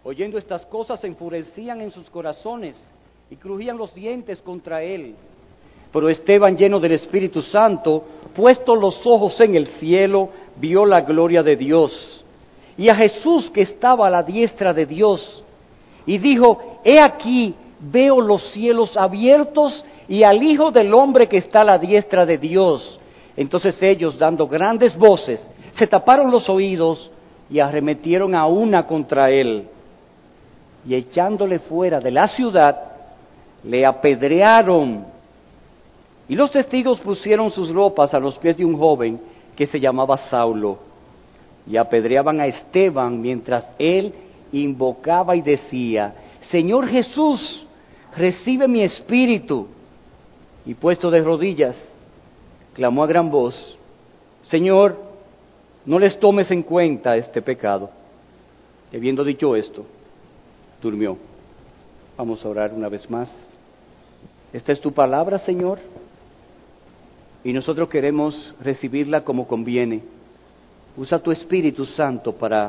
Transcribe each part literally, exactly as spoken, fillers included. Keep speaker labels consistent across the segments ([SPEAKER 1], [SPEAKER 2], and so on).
[SPEAKER 1] Oyendo estas cosas se enfurecían en sus corazones y crujían los dientes contra él. Pero Esteban, lleno del Espíritu Santo, puestos los ojos en el cielo, vio la gloria de Dios y a Jesús que estaba a la diestra de Dios, y dijo: He aquí, veo los cielos abiertos y al Hijo del Hombre que está a la diestra de Dios. Entonces ellos, dando grandes voces, se taparon los oídos y arremetieron a una contra él, y echándole fuera de la ciudad, le apedrearon. Y los testigos pusieron sus ropas a los pies de un joven que se llamaba Saulo, y apedreaban a Esteban mientras él invocaba y decía: Señor Jesús, recibe mi espíritu. Y puesto de rodillas, clamó a gran voz: Señor, no les tomes en cuenta este pecado. Y habiendo dicho esto, durmió. Vamos a orar una vez más. Esta es tu palabra, Señor, y nosotros queremos recibirla como conviene. Usa tu Espíritu Santo para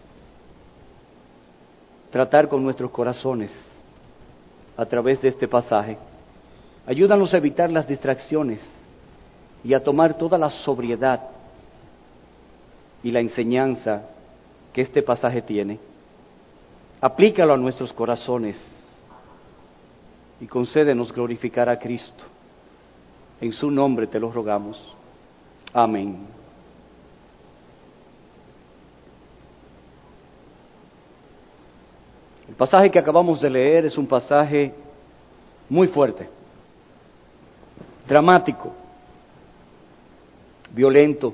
[SPEAKER 1] tratar con nuestros corazones a través de este pasaje. Ayúdanos a evitar las distracciones y a tomar toda la sobriedad y la enseñanza que este pasaje tiene. Aplícalo a nuestros corazones y concédenos glorificar a Cristo. En su nombre te lo rogamos. Amén. El pasaje que acabamos de leer es un pasaje muy fuerte, dramático, violento,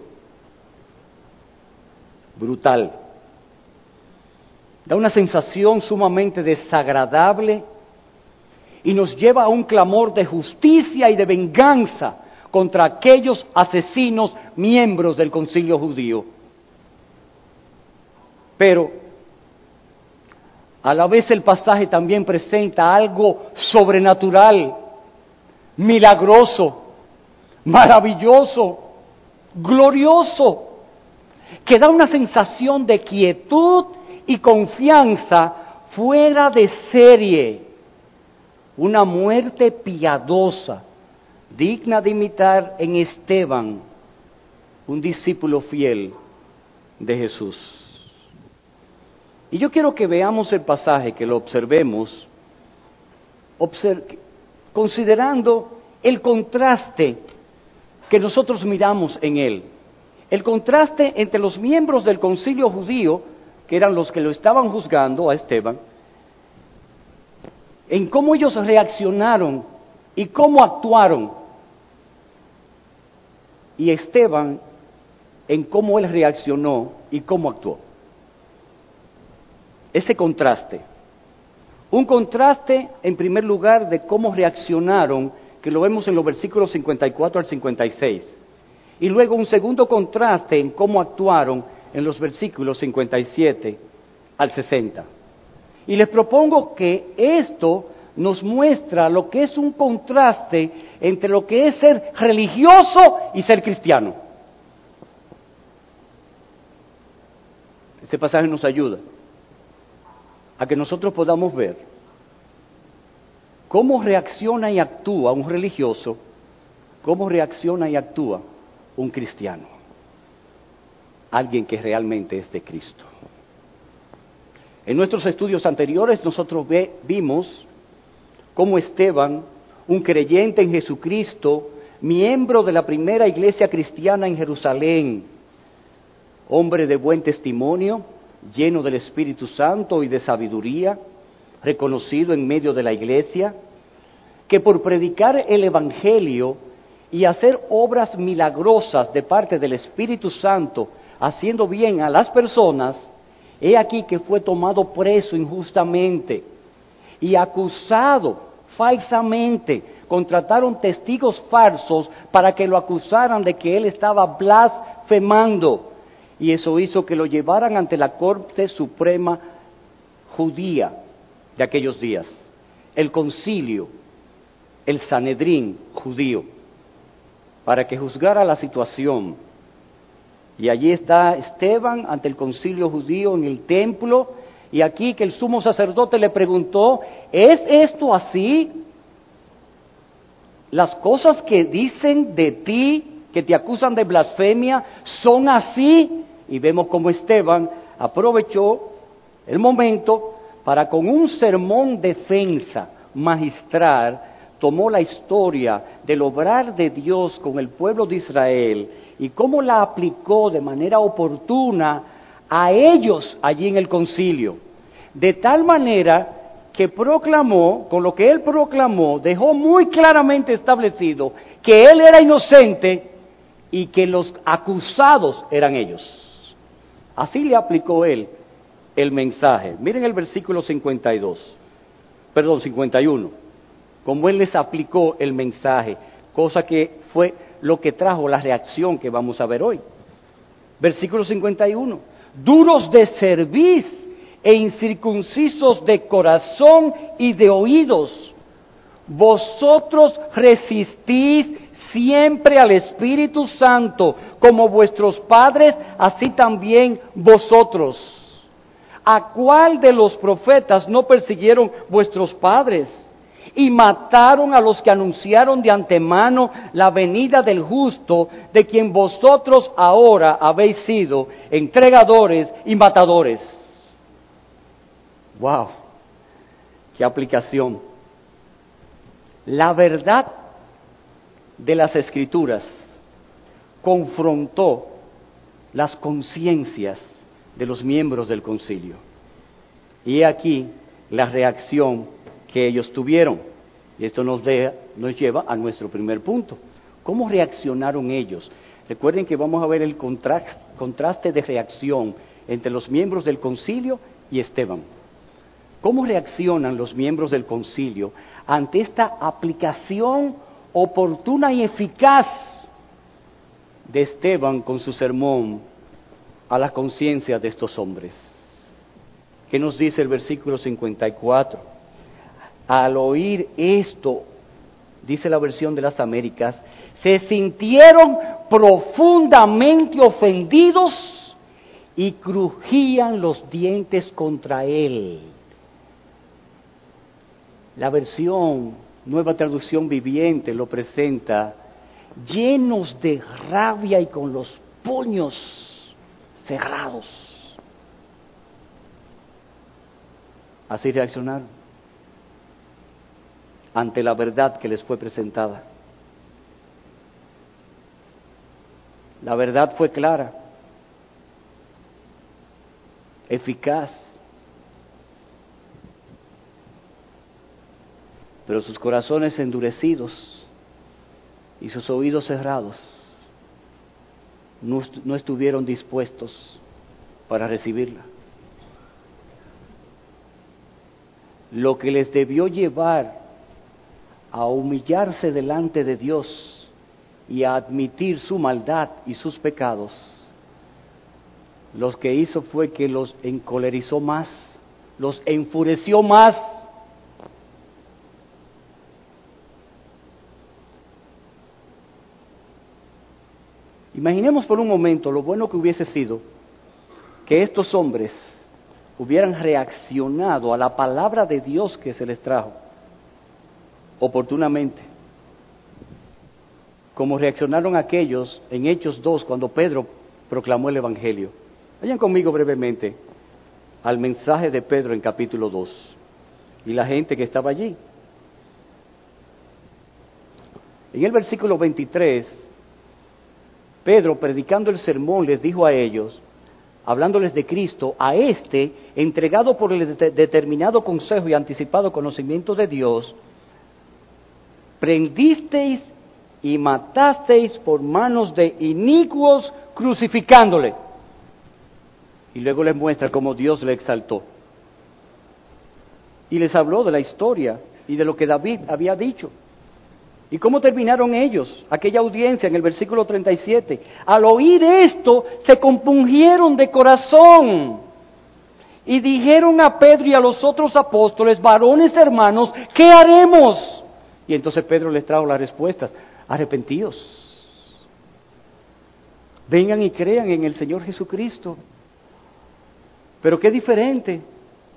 [SPEAKER 1] brutal. Da una sensación sumamente desagradable y nos lleva a un clamor de justicia y de venganza contra aquellos asesinos miembros del concilio judío. Pero a la vez el pasaje también presenta algo sobrenatural, milagroso, maravilloso, glorioso, que da una sensación de quietud y confianza fuera de serie. Una muerte piadosa, digna de imitar en Esteban, un discípulo fiel de Jesús. Y yo quiero que veamos el pasaje, que lo observemos, observ- considerando el contraste que nosotros miramos en él. El contraste entre los miembros del concilio judío, que eran los que lo estaban juzgando a Esteban, en cómo ellos reaccionaron y cómo actuaron, y Esteban en cómo él reaccionó y cómo actuó. Ese contraste. Un contraste, en primer lugar, de cómo reaccionaron, que lo vemos en los versículos cincuenta y cuatro al cincuenta y seis. Y luego un segundo contraste en cómo actuaron en los versículos cincuenta y siete al sesenta. Y les propongo que esto nos muestra lo que es un contraste entre lo que es ser religioso y ser cristiano. Este pasaje nos ayuda a que nosotros podamos ver cómo reacciona y actúa un religioso, cómo reacciona y actúa un cristiano, alguien que realmente es de Cristo. En nuestros estudios anteriores nosotros ve, vimos cómo Esteban, un creyente en Jesucristo, miembro de la primera iglesia cristiana en Jerusalén, hombre de buen testimonio, lleno del Espíritu Santo y de sabiduría, reconocido en medio de la iglesia, que por predicar el Evangelio y hacer obras milagrosas de parte del Espíritu Santo, haciendo bien a las personas, he aquí que fue tomado preso injustamente y acusado falsamente. Contrataron testigos falsos para que lo acusaran de que él estaba blasfemando. Y eso hizo que lo llevaran ante la Corte Suprema Judía de aquellos días, el concilio, el Sanedrín judío, para que juzgara la situación. Y allí está Esteban ante el concilio judío en el templo, Y aquí que el sumo sacerdote le preguntó, ¿es esto así? Las cosas que dicen de ti, que te acusan de blasfemia, ¿son así? Y vemos cómo Esteban aprovechó el momento para, con un sermón defensa magistral, tomó la historia del obrar de Dios con el pueblo de Israel y cómo la aplicó de manera oportuna a ellos allí en el concilio. De tal manera que proclamó, con lo que él proclamó, dejó muy claramente establecido que él era inocente y que los acusados eran ellos. Así le aplicó él el mensaje. Miren el versículo cincuenta y dos, perdón, cincuenta y uno, como él les aplicó el mensaje, cosa que fue lo que trajo la reacción que vamos a ver hoy. Versículo cincuenta y uno, duros de cerviz e incircuncisos de corazón y de oídos, vosotros resistís siempre al Espíritu Santo, como vuestros padres, así también vosotros. ¿A cuál de los profetas no persiguieron vuestros padres y mataron a los que anunciaron de antemano la venida del justo, de quien vosotros ahora habéis sido entregadores y matadores? ¡Wow! ¡Qué aplicación! La verdad de las Escrituras confrontó las conciencias de los miembros del concilio. Y he aquí la reacción que ellos tuvieron. Y esto nos, deja, nos lleva a nuestro primer punto. ¿Cómo reaccionaron ellos? Recuerden que vamos a ver el contra, contraste de reacción entre los miembros del concilio y Esteban. ¿Cómo reaccionan los miembros del concilio ante esta aplicación oportuna y eficaz de Esteban con su sermón a la conciencia de estos hombres? ¿Qué nos dice el versículo cincuenta y cuatro? Al oír esto, dice la versión de las Américas, se sintieron profundamente ofendidos y crujían los dientes contra él. La versión Nueva Traducción Viviente lo presenta llenos de rabia y con los puños cerrados. Así reaccionaron ante la verdad que les fue presentada. La verdad fue clara, eficaz, pero sus corazones endurecidos y sus oídos cerrados no, no estuvieron dispuestos para recibirla. Lo que les debió llevar a humillarse delante de Dios y a admitir su maldad y sus pecados, lo que hizo fue que los encolerizó más, los enfureció más. Imaginemos por un momento lo bueno que hubiese sido que estos hombres hubieran reaccionado a la palabra de Dios que se les trajo oportunamente, como reaccionaron aquellos en Hechos dos cuando Pedro proclamó el Evangelio. Vayan conmigo brevemente al mensaje de Pedro en capítulo dos y la gente que estaba allí. En el versículo veintitrés, Pedro, predicando el sermón, les dijo a ellos, hablándoles de Cristo, a este, entregado por el de- determinado consejo y anticipado conocimiento de Dios, prendisteis y matasteis por manos de inicuos, crucificándole. Y luego les muestra cómo Dios le exaltó. Y les habló de la historia y de lo que David había dicho. ¿Y cómo terminaron ellos? Aquella audiencia en el versículo treinta y siete. Al oír esto, se compungieron de corazón y dijeron a Pedro y a los otros apóstoles, varones hermanos, ¿qué haremos? Y entonces Pedro les trajo las respuestas. Arrepentíos. Vengan y crean en el Señor Jesucristo. Pero qué diferente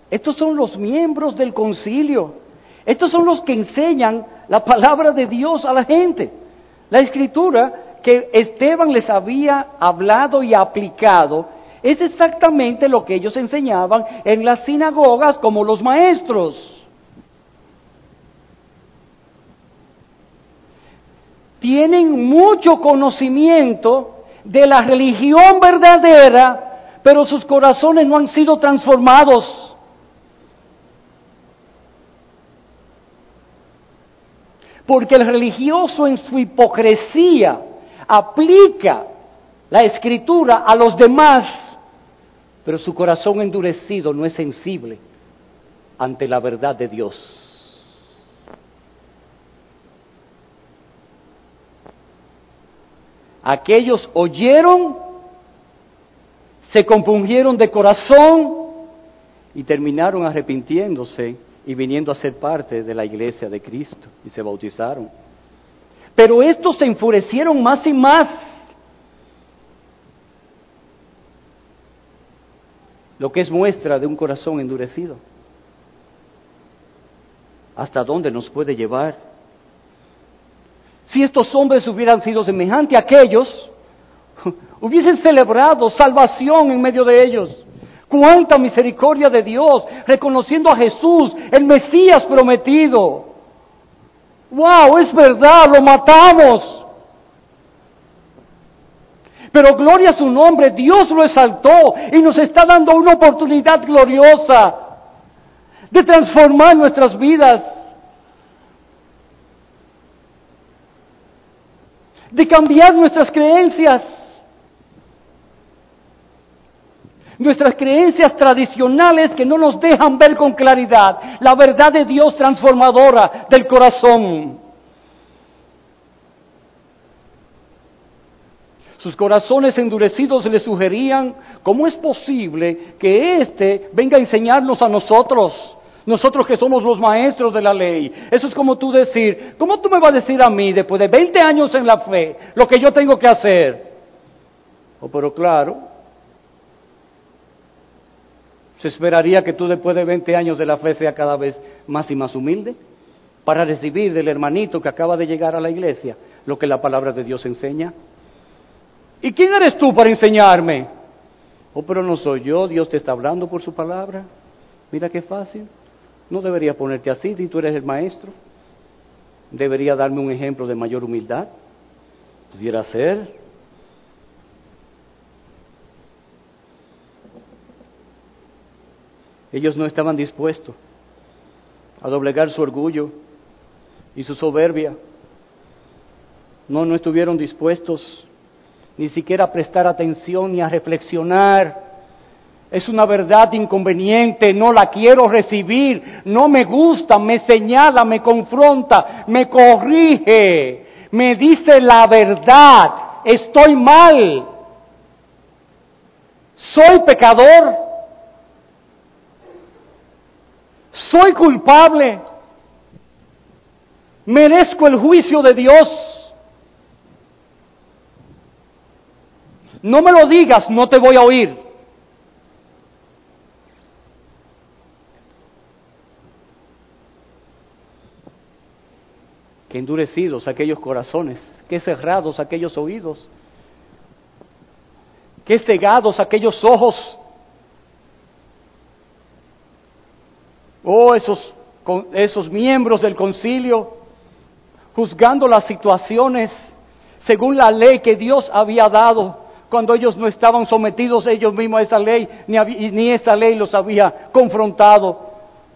[SPEAKER 1] Estos son los miembros del concilio. Estos son los que enseñan la palabra de Dios a la gente. La escritura que Esteban les había hablado y aplicado es exactamente lo que ellos enseñaban en las sinagogas como los maestros. Tienen mucho conocimiento de la religión verdadera, pero sus corazones no han sido transformados. Porque el religioso en su hipocresía aplica la escritura a los demás, pero su corazón endurecido no es sensible ante la verdad de Dios. Aquellos oyeron, se compungieron de corazón y terminaron arrepintiéndose y viniendo a ser parte de la iglesia de Cristo y se bautizaron. Pero estos se enfurecieron más y más. Lo que es muestra de un corazón endurecido. ¿Hasta dónde nos puede llevar? Si estos hombres hubieran sido semejantes a aquellos, hubiesen celebrado salvación en medio de ellos. ¡Cuánta misericordia de Dios! Reconociendo a Jesús, el Mesías prometido. ¡Wow! Es verdad, lo matamos. Pero gloria a su nombre, Dios lo exaltó y nos está dando una oportunidad gloriosa de transformar nuestras vidas. De cambiar nuestras creencias, nuestras creencias tradicionales que no nos dejan ver con claridad la verdad de Dios transformadora del corazón. Sus corazones endurecidos les sugerían, ¿cómo es posible que éste venga a enseñarnos a nosotros? Nosotros que somos los maestros de la ley. Eso es como tú decir, ¿cómo tú me vas a decir a mí después de veinte años en la fe lo que yo tengo que hacer? Oh, pero claro, se esperaría que tú después de veinte años de la fe seas cada vez más y más humilde para recibir del hermanito que acaba de llegar a la iglesia lo que la palabra de Dios enseña. ¿Y quién eres tú para enseñarme? Oh, pero no soy yo, Dios te está hablando por su palabra. Mira qué fácil. No deberías ponerte así si tú eres el maestro. Debería darme un ejemplo de mayor humildad. Pudiera ser. Ellos no estaban dispuestos a doblegar su orgullo y su soberbia. No, no estuvieron dispuestos ni siquiera a prestar atención ni a reflexionar. Es una verdad inconveniente, no la quiero recibir, no me gusta, me señala, me confronta, me corrige, me dice la verdad, estoy mal, soy pecador, soy culpable, merezco el juicio de Dios. No me lo digas, no te voy a oír. Qué endurecidos aquellos corazones, qué cerrados aquellos oídos, qué cegados aquellos ojos. Oh, esos, esos miembros del concilio, juzgando las situaciones según la ley que Dios había dado, cuando ellos no estaban sometidos ellos mismos a esa ley, ni, había, ni esa ley los había confrontado.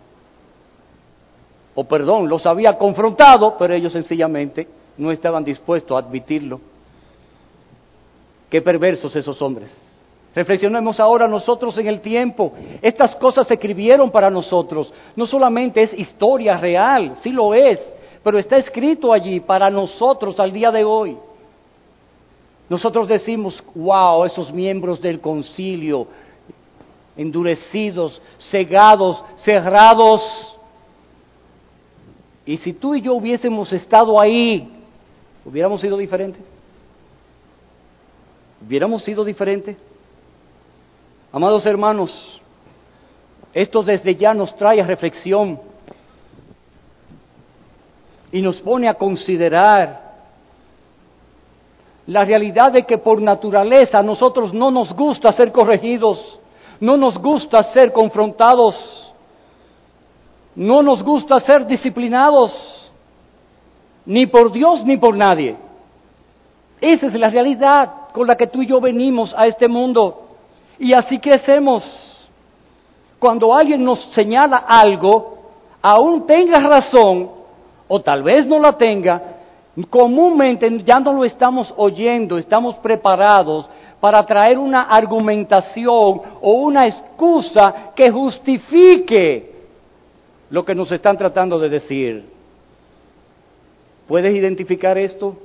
[SPEAKER 1] O perdón, los había confrontado, pero ellos sencillamente no estaban dispuestos a admitirlo. Qué perversos esos hombres. Reflexionemos ahora nosotros en el tiempo. Estas cosas se escribieron para nosotros. No solamente es historia real, sí lo es, pero está escrito allí para nosotros al día de hoy. Nosotros decimos, wow, esos miembros del concilio, endurecidos, cegados, cerrados. Y si tú y yo hubiésemos estado ahí, ¿hubiéramos sido diferentes? ¿Hubiéramos sido diferentes? Amados hermanos, Esto desde ya nos trae a reflexión y nos pone a considerar la realidad de que por naturaleza a nosotros no nos gusta ser corregidos, no nos gusta ser confrontados, no nos gusta ser disciplinados, ni por Dios ni por nadie. Esa es la realidad con la que tú y yo venimos a este mundo, y así crecemos. Cuando alguien nos señala algo, aún tenga razón, o tal vez no la tenga, comúnmente ya no lo estamos oyendo, estamos preparados para traer una argumentación o una excusa que justifique lo que nos están tratando de decir. ¿Puedes identificar esto?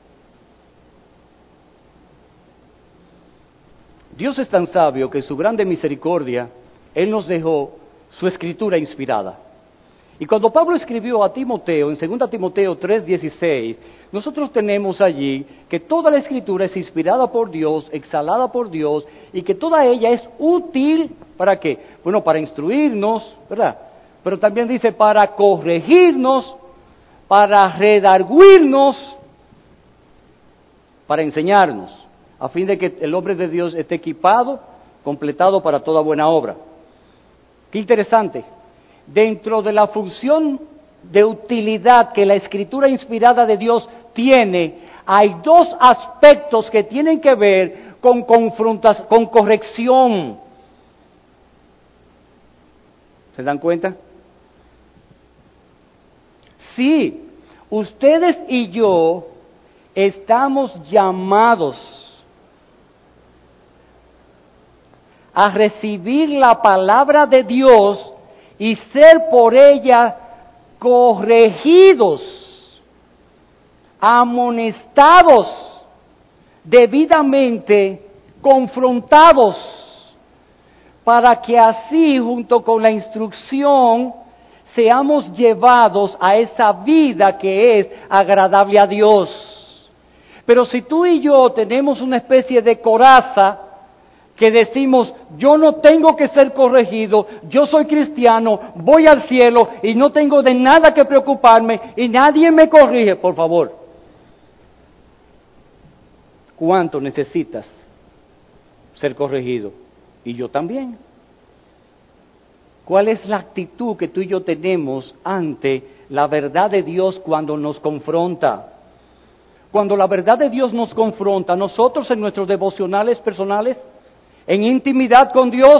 [SPEAKER 1] Dios es tan sabio que en su grande misericordia, Él nos dejó su escritura inspirada. Y cuando Pablo escribió a Timoteo, en segunda Timoteo tres dieciséis, nosotros tenemos allí que toda la escritura es inspirada por Dios, exhalada por Dios, y que toda ella es útil, ¿para qué? Bueno, para instruirnos, ¿verdad? Pero también dice para corregirnos, para redarguirnos, para enseñarnos, a fin de que el hombre de Dios esté equipado, completado para toda buena obra. Qué interesante. Dentro de la función de utilidad que la escritura inspirada de Dios tiene, hay dos aspectos que tienen que ver con confrontación, con corrección. ¿Se dan cuenta? Sí, ustedes y yo estamos llamados a recibir la palabra de Dios y ser por ella corregidos, amonestados, debidamente confrontados, para que así, junto con la instrucción, seamos llevados a esa vida que es agradable a Dios. Pero si tú y yo tenemos una especie de coraza, que decimos, yo no tengo que ser corregido, yo soy cristiano, voy al cielo y no tengo de nada que preocuparme y nadie me corrige, por favor. ¿Cuánto necesitas ser corregido? Y yo también. ¿Cuál es la actitud que tú y yo tenemos ante la verdad de Dios cuando nos confronta? Cuando la verdad de Dios nos confronta, nosotros en nuestros devocionales personales, en intimidad con Dios,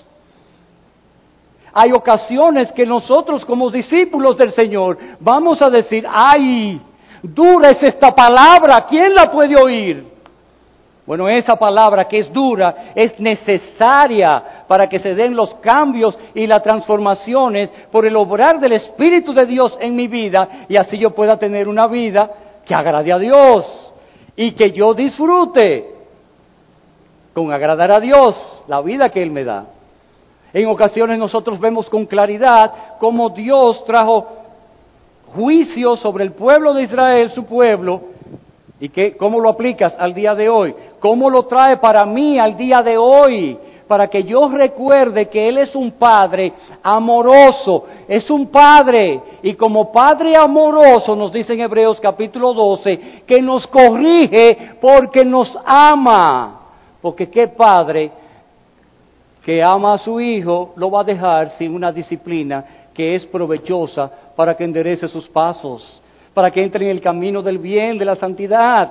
[SPEAKER 1] hay ocasiones que nosotros como discípulos del Señor vamos a decir, ¡ay! Dura es esta palabra, ¿quién la puede oír? Bueno, esa palabra que es dura es necesaria para que se den los cambios y las transformaciones por el obrar del Espíritu de Dios en mi vida, y así yo pueda tener una vida que agrade a Dios y que yo disfrute con agradar a Dios la vida que Él me da. En ocasiones nosotros vemos con claridad cómo Dios trajo juicio sobre el pueblo de Israel, su pueblo, y que, cómo lo aplicas al día de hoy, cómo lo trae para mí al día de hoy, para que yo recuerde que Él es un Padre amoroso, es un Padre, y como Padre amoroso, nos dice en Hebreos capítulo doce, que nos corrige porque nos ama. Porque qué padre que ama a su hijo lo va a dejar sin una disciplina que es provechosa para que enderece sus pasos, para que entre en el camino del bien, de la santidad.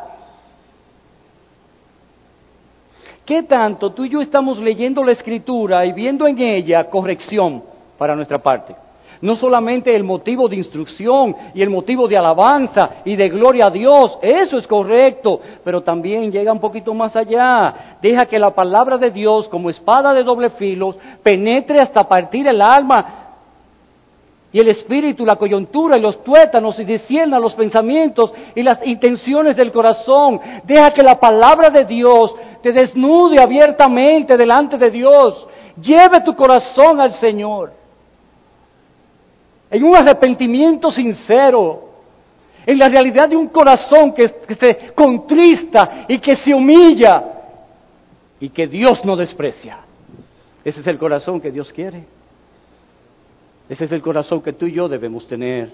[SPEAKER 1] ¿Qué tanto tú y yo estamos leyendo la Escritura y viendo en ella corrección para nuestra parte? No solamente el motivo de instrucción y el motivo de alabanza y de gloria a Dios, eso es correcto, pero también llega un poquito más allá. Deja que la palabra de Dios, como espada de doble filo, penetre hasta partir el alma y el espíritu, la coyuntura y los tuétanos, y discierna los pensamientos y las intenciones del corazón. Deja que la palabra de Dios te desnude abiertamente delante de Dios. Lleve tu corazón al Señor en un arrepentimiento sincero, en la realidad de un corazón que, que se contrista y que se humilla y que Dios no desprecia. Ese es el corazón que Dios quiere. Ese es el corazón que tú y yo debemos tener.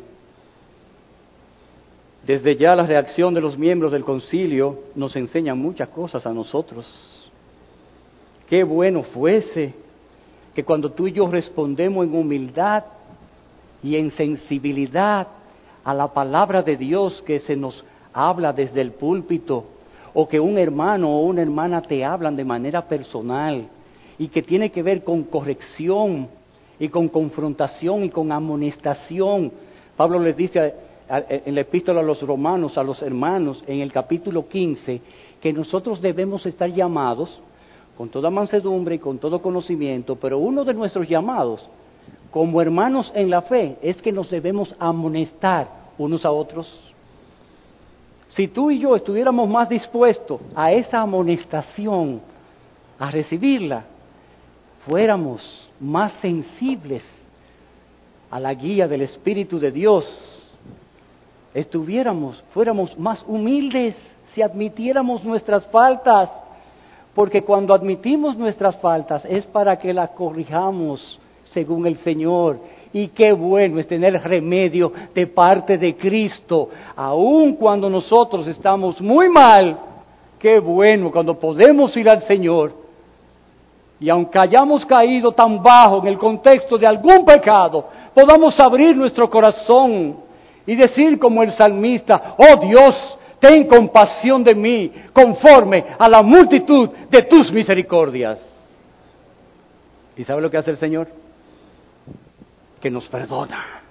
[SPEAKER 1] Desde ya la reacción de los miembros del concilio nos enseña muchas cosas a nosotros. Qué bueno fuese que cuando tú y yo respondemos en humildad y en sensibilidad a la palabra de Dios que se nos habla desde el púlpito, o que un hermano o una hermana te hablan de manera personal y que tiene que ver con corrección y con confrontación y con amonestación. Pablo les dice en la epístola a los romanos, a los hermanos, en el capítulo quince, que nosotros debemos estar llamados con toda mansedumbre y con todo conocimiento, pero uno de nuestros llamados como hermanos en la fe es que nos debemos amonestar unos a otros. Si tú y yo estuviéramos más dispuestos a esa amonestación, a recibirla, fuéramos más sensibles a la guía del Espíritu de Dios, estuviéramos, fuéramos más humildes si admitiéramos nuestras faltas, porque cuando admitimos nuestras faltas es para que las corrijamos según el Señor. Y qué bueno es tener remedio de parte de Cristo, aun cuando nosotros estamos muy mal. Qué bueno cuando podemos ir al Señor y aunque hayamos caído tan bajo en el contexto de algún pecado, podamos abrir nuestro corazón y decir como el salmista: oh Dios, ten compasión de mí, conforme a la multitud de tus misericordias. ¿Y sabe lo que hace el Señor? Que nos perdona,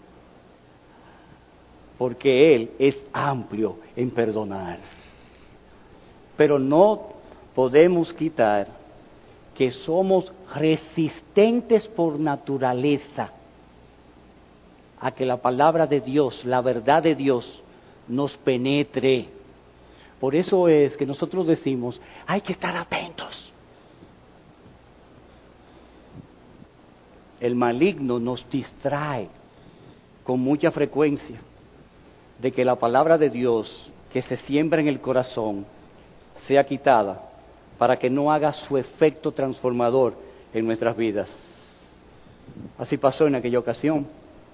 [SPEAKER 1] porque Él es amplio en perdonar. Pero no podemos quitar que somos resistentes por naturaleza a que la palabra de Dios, la verdad de Dios, nos penetre. Por eso es que nosotros decimos, hay que estar atentos. El maligno nos distrae con mucha frecuencia de que la palabra de Dios que se siembra en el corazón sea quitada para que no haga su efecto transformador en nuestras vidas. Así pasó en aquella ocasión.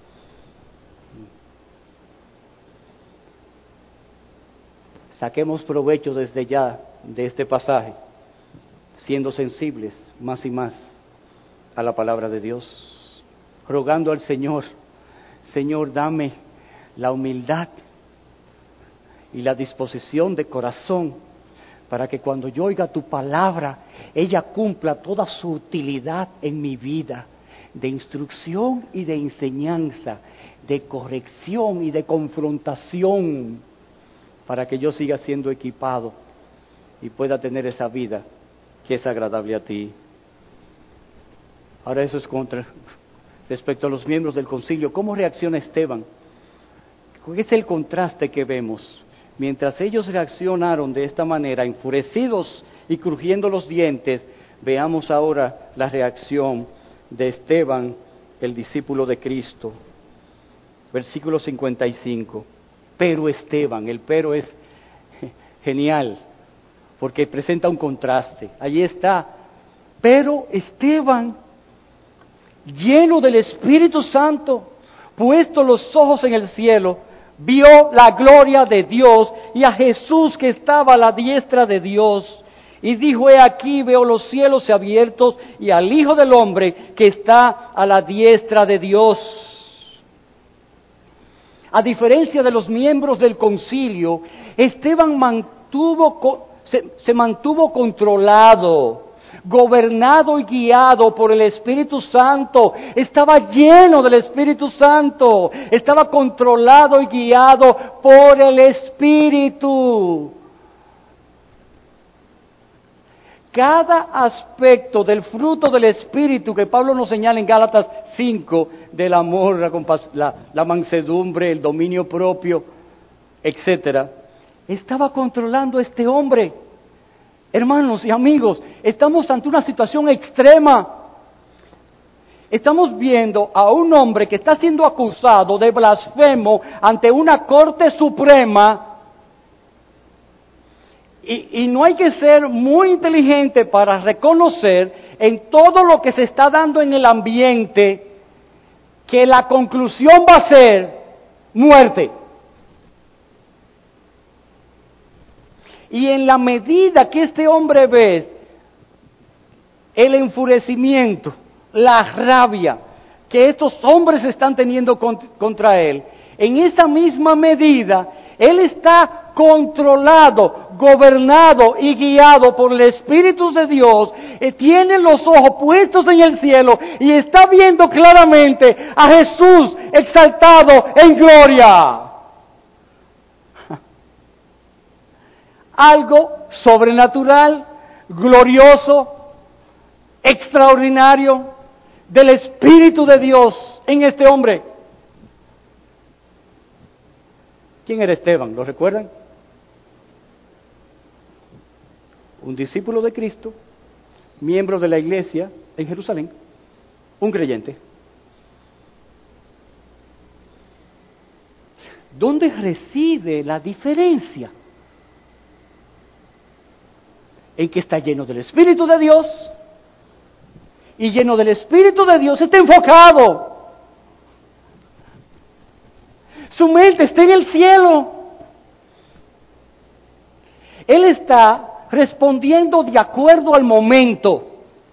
[SPEAKER 1] Saquemos provecho desde ya de este pasaje, siendo sensibles más y más a la palabra de Dios, rogando al Señor: Señor, dame la humildad y la disposición de corazón para que cuando yo oiga tu palabra, ella cumpla toda su utilidad en mi vida, de instrucción y de enseñanza, de corrección y de confrontación, para que yo siga siendo equipado y pueda tener esa vida que es agradable a ti. Ahora eso es contra, respecto a los miembros del concilio. ¿Cómo reacciona Esteban? ¿Cuál es el contraste que vemos? Mientras ellos reaccionaron de esta manera, enfurecidos y crujiendo los dientes, veamos ahora la reacción de Esteban, el discípulo de Cristo. Versículo cincuenta y cinco. Pero Esteban, el pero es genial, porque presenta un contraste. Allí está, pero Esteban, lleno del Espíritu Santo, puesto los ojos en el cielo, vio la gloria de Dios y a Jesús que estaba a la diestra de Dios. Y dijo: he aquí, veo los cielos abiertos y al Hijo del Hombre que está a la diestra de Dios. A diferencia de los miembros del concilio, Esteban mantuvo, se, se mantuvo controlado, gobernado y guiado por el Espíritu Santo. Estaba lleno del Espíritu Santo, estaba controlado y guiado por el Espíritu. Cada aspecto del fruto del Espíritu que Pablo nos señala en Gálatas cinco, del amor, la, compas- la, la mansedumbre, el dominio propio, etcétera, estaba controlando a este hombre. Hermanos y amigos, estamos ante una situación extrema. Estamos viendo a un hombre que está siendo acusado de blasfemo ante una corte suprema. Y, y no hay que ser muy inteligente para reconocer en todo lo que se está dando en el ambiente que la conclusión va a ser muerte. Y en la medida que este hombre ve el enfurecimiento, la rabia que estos hombres están teniendo contra él, en esa misma medida, él está controlado, gobernado y guiado por el Espíritu de Dios, eh, tiene los ojos puestos en el cielo y está viendo claramente a Jesús exaltado en gloria. Algo sobrenatural, glorioso, extraordinario del Espíritu de Dios en este hombre. ¿Quién era Esteban? ¿Lo recuerdan? Un discípulo de Cristo, miembro de la iglesia en Jerusalén, un creyente. ¿Dónde reside la diferencia? En que está lleno del Espíritu de Dios, y lleno del Espíritu de Dios está enfocado. Su mente está en el cielo. Él está respondiendo de acuerdo al momento.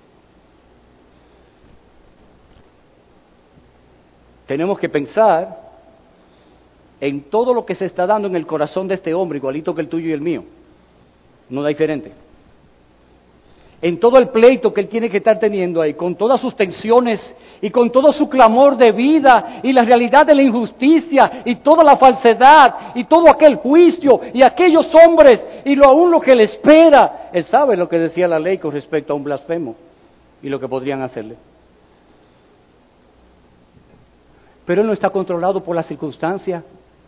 [SPEAKER 1] Tenemos que pensar en todo lo que se está dando en el corazón de este hombre, igualito que el tuyo y el mío. No da diferente. En todo el pleito que él tiene que estar teniendo ahí, con todas sus tensiones y con todo su clamor de vida y la realidad de la injusticia y toda la falsedad y todo aquel juicio y aquellos hombres y lo aún lo que le espera. Él sabe lo que decía la ley con respecto a un blasfemo y lo que podrían hacerle. Pero él no está controlado por la circunstancia.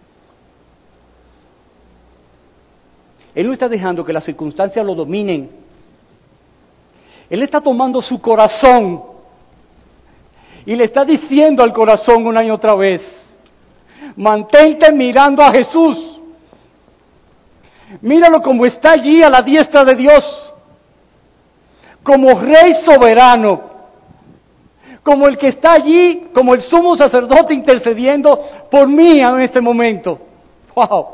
[SPEAKER 1] Él no está dejando que las circunstancias lo dominen. Él está tomando su corazón y le está diciendo al corazón una y otra vez, mantente mirando a Jesús. Míralo como está allí a la diestra de Dios, como Rey soberano, como el que está allí, como el sumo sacerdote intercediendo por mí en este momento. ¡Wow!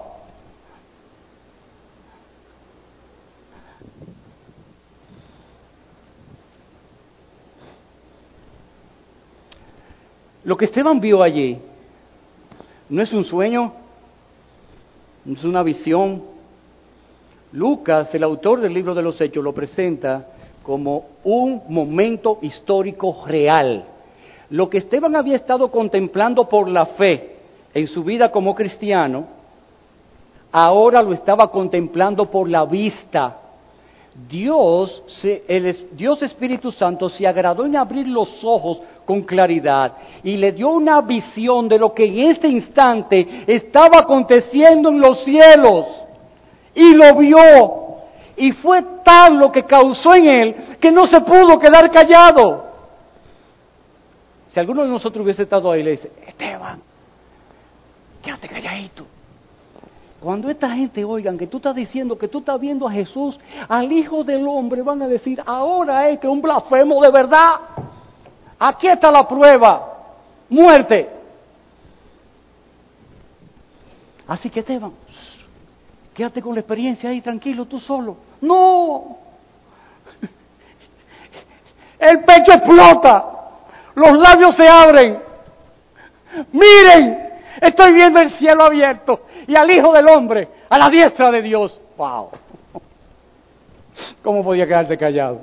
[SPEAKER 1] Lo que Esteban vio allí no es un sueño, no es una visión. Lucas, el autor del libro de los Hechos, lo presenta como un momento histórico real. Lo que Esteban había estado contemplando por la fe en su vida como cristiano, ahora lo estaba contemplando por la vista. Dios, se, el Dios Espíritu Santo se agradó en abrir los ojos con claridad y le dio una visión de lo que en este instante estaba aconteciendo en los cielos y lo vio y fue tal lo que causó en él que no se pudo quedar callado. Si alguno de nosotros hubiese estado ahí y le dice, Esteban, quédate calladito. Cuando esta gente oigan que tú estás diciendo que tú estás viendo a Jesús, al Hijo del Hombre, van a decir, ahora es que un blasfemo de verdad. Aquí está la prueba, muerte. Así que Esteban, quédate con la experiencia ahí tranquilo, tú solo. No, el pecho explota, los labios se abren. Miren, estoy viendo el cielo abierto y al Hijo del Hombre a la diestra de Dios. ¡Wow! ¿Cómo podía quedarse callado?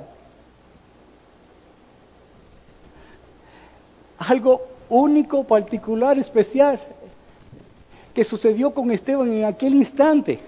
[SPEAKER 1] Algo único, particular, especial que sucedió con Esteban en aquel instante.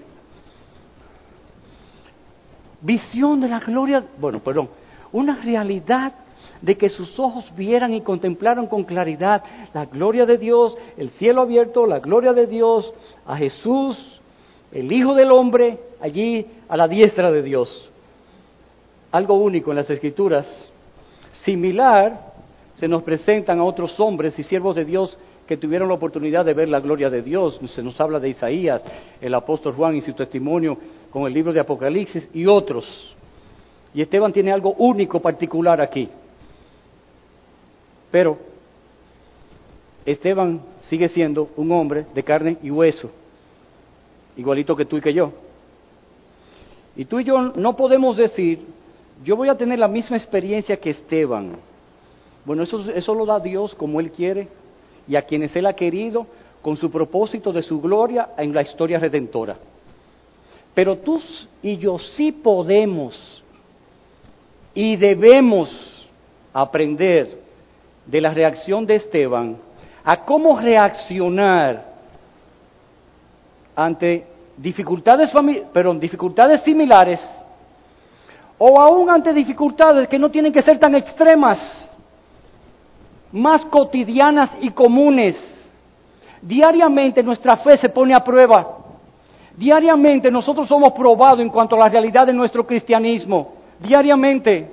[SPEAKER 1] Visión de la gloria, bueno, perdón, una realidad de que sus ojos vieran y contemplaran con claridad la gloria de Dios, el cielo abierto, la gloria de Dios, a Jesús, el Hijo del Hombre, allí a la diestra de Dios. Algo único en las Escrituras, similar, se nos presentan a otros hombres y siervos de Dios que tuvieron la oportunidad de ver la gloria de Dios. Se nos habla de Isaías, el apóstol Juan y su testimonio con el libro de Apocalipsis y otros. Y Esteban tiene algo único, particular aquí. Pero Esteban sigue siendo un hombre de carne y hueso, igualito que tú y que yo. Y tú y yo no podemos decir, yo voy a tener la misma experiencia que Esteban. Bueno, eso, eso lo da Dios como Él quiere y a quienes Él ha querido con su propósito de su gloria en la historia redentora. Pero tú y yo sí podemos y debemos aprender de la reacción de Esteban a cómo reaccionar ante dificultades, fami- perdón, dificultades similares o aún ante dificultades que no tienen que ser tan extremas, más cotidianas y comunes. Diariamente nuestra fe se pone a prueba. Diariamente nosotros somos probados en cuanto a la realidad de nuestro cristianismo. Diariamente.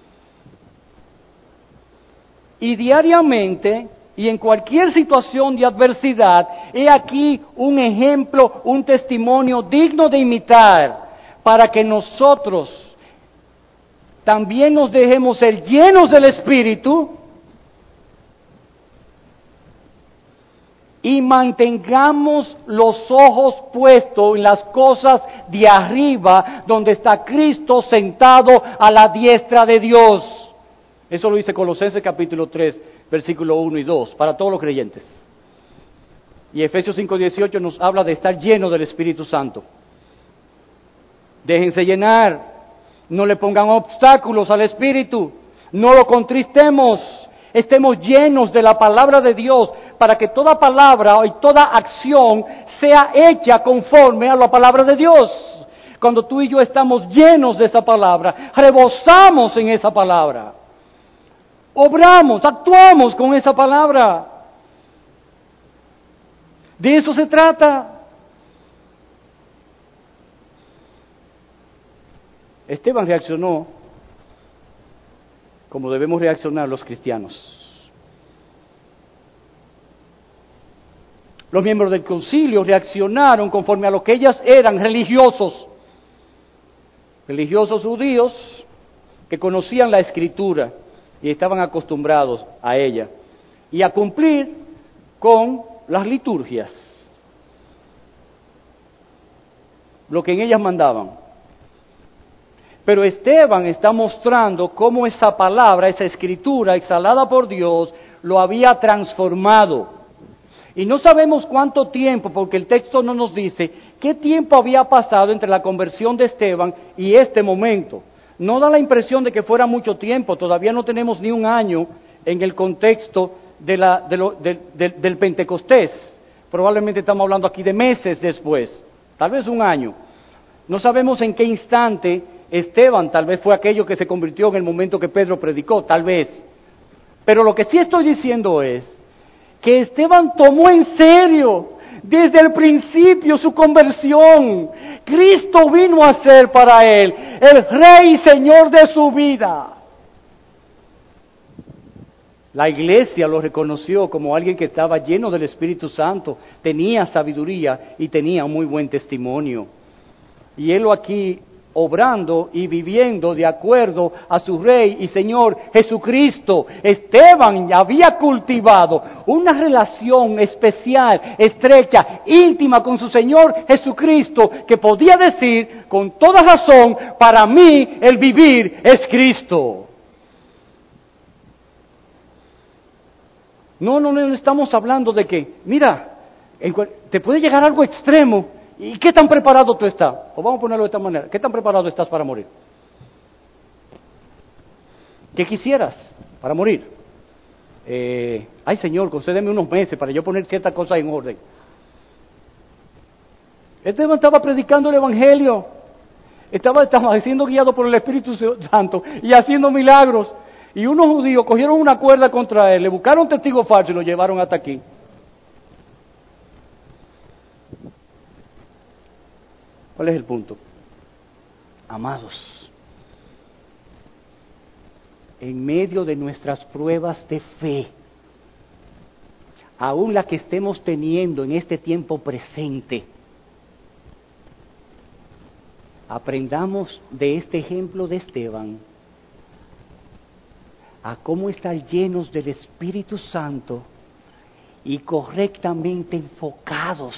[SPEAKER 1] Y diariamente, y en cualquier situación de adversidad, he aquí un ejemplo, un testimonio digno de imitar, para que nosotros también nos dejemos ser llenos del Espíritu y mantengamos los ojos puestos en las cosas de arriba, donde está Cristo sentado a la diestra de Dios. Eso lo dice Colosenses capítulo tres, versículo uno y dos, para todos los creyentes. Y Efesios cinco dieciocho nos habla de estar lleno del Espíritu Santo. Déjense llenar, no le pongan obstáculos al Espíritu, no lo contristemos, estemos llenos de la palabra de Dios, para que toda palabra y toda acción sea hecha conforme a la palabra de Dios. Cuando tú y yo estamos llenos de esa palabra, rebosamos en esa palabra. Obramos, actuamos con esa palabra. De eso se trata. Esteban reaccionó como debemos reaccionar los cristianos. Los miembros del concilio reaccionaron conforme a lo que ellas eran, religiosos. Religiosos judíos que conocían la Escritura y estaban acostumbrados a ella y a cumplir con las liturgias, lo que en ellas mandaban. Pero Esteban está mostrando cómo esa palabra, esa escritura exhalada por Dios, lo había transformado. Y no sabemos cuánto tiempo, porque el texto no nos dice qué tiempo había pasado entre la conversión de Esteban y este momento. No da la impresión de que fuera mucho tiempo, todavía no tenemos ni un año en el contexto de la, de lo, de, de, del Pentecostés. Probablemente estamos hablando aquí de meses después, tal vez un año. No sabemos en qué instante Esteban, tal vez fue aquello que se convirtió en el momento que Pedro predicó, tal vez. Pero lo que sí estoy diciendo es que Esteban tomó en serio desde el principio su conversión. Cristo vino a ser para él el Rey y Señor de su vida. La iglesia lo reconoció como alguien que estaba lleno del Espíritu Santo, tenía sabiduría y tenía muy buen testimonio. Y él aquí obrando y viviendo de acuerdo a su Rey y Señor Jesucristo. Esteban había cultivado una relación especial, estrecha, íntima con su Señor Jesucristo, que podía decir con toda razón, para mí el vivir es Cristo. No, no, no estamos hablando de que, mira, te puede llegar algo extremo. ¿Y qué tan preparado tú estás? O vamos a ponerlo de esta manera, ¿qué tan preparado estás para morir? ¿Qué quisieras para morir? Eh, ay Señor, concédeme unos meses para yo poner ciertas cosas en orden. Esteban estaba predicando el Evangelio, estaba, estaba siendo guiado por el Espíritu Santo y haciendo milagros. Y unos judíos cogieron una cuerda contra él, le buscaron testigos falsos y lo llevaron hasta aquí. ¿Cuál es el punto? Amados, en medio de nuestras pruebas de fe, aún la que estemos teniendo en este tiempo presente, aprendamos de este ejemplo de Esteban a cómo estar llenos del Espíritu Santo y correctamente enfocados,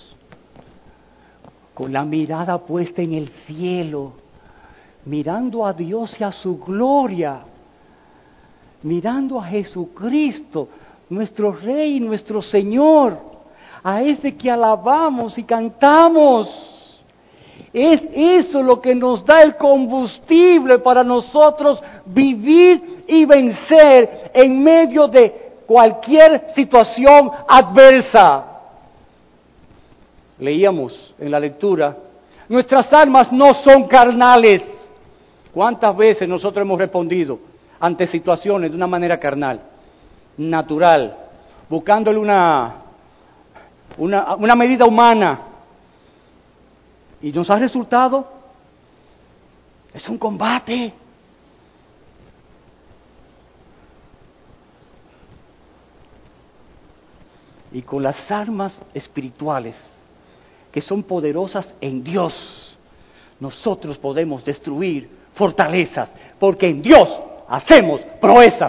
[SPEAKER 1] con la mirada puesta en el cielo, mirando a Dios y a su gloria, mirando a Jesucristo, nuestro Rey, nuestro Señor, a ese que alabamos y cantamos. Es eso lo que nos da el combustible para nosotros vivir y vencer en medio de cualquier situación adversa. Leíamos en la lectura, nuestras armas no son carnales. ¿Cuántas veces nosotros hemos respondido ante situaciones de una manera carnal, natural, buscándole una, una, una medida humana? Y nos ha resultado, es un combate. Y con las armas espirituales, que son poderosas en Dios, nosotros podemos destruir fortalezas, porque en Dios hacemos proezas.